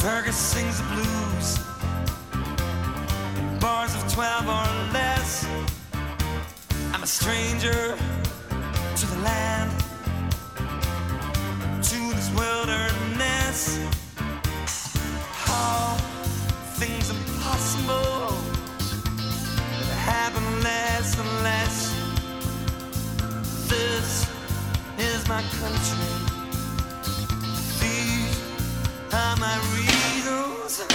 Fergus sings the blues, bars of 12 or less. I'm a stranger to the land, to this wilderness. How things impossible that happen less and less. This is my country. These are my reasons.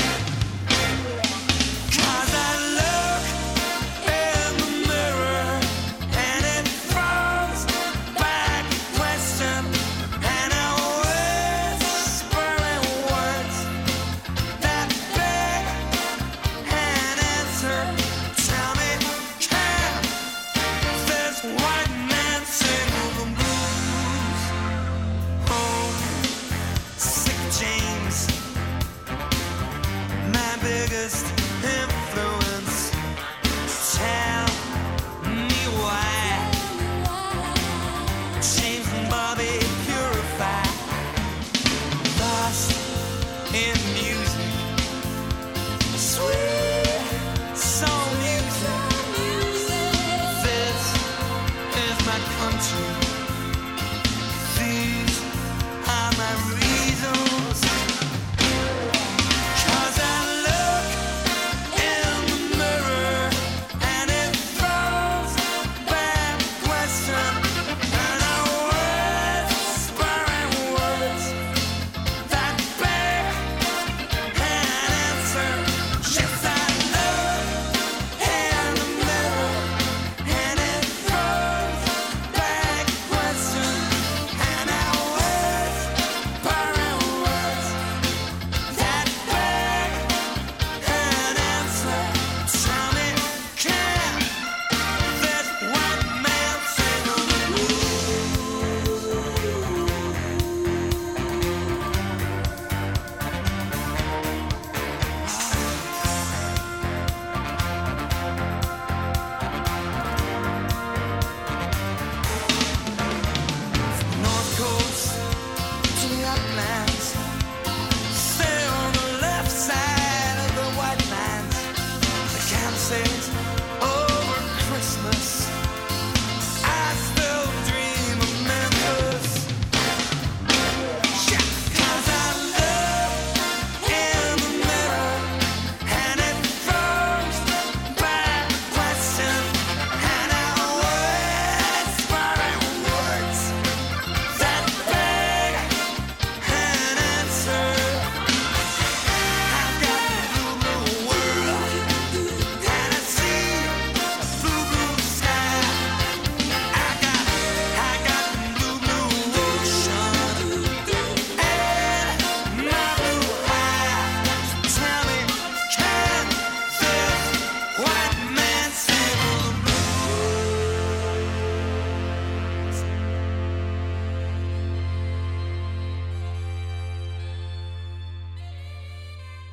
'Cause I look in the mirror and it throws back a question, and I whisper in words that beg an answer. Tell me, can this white man sing the blues? Oh, sick James, my biggest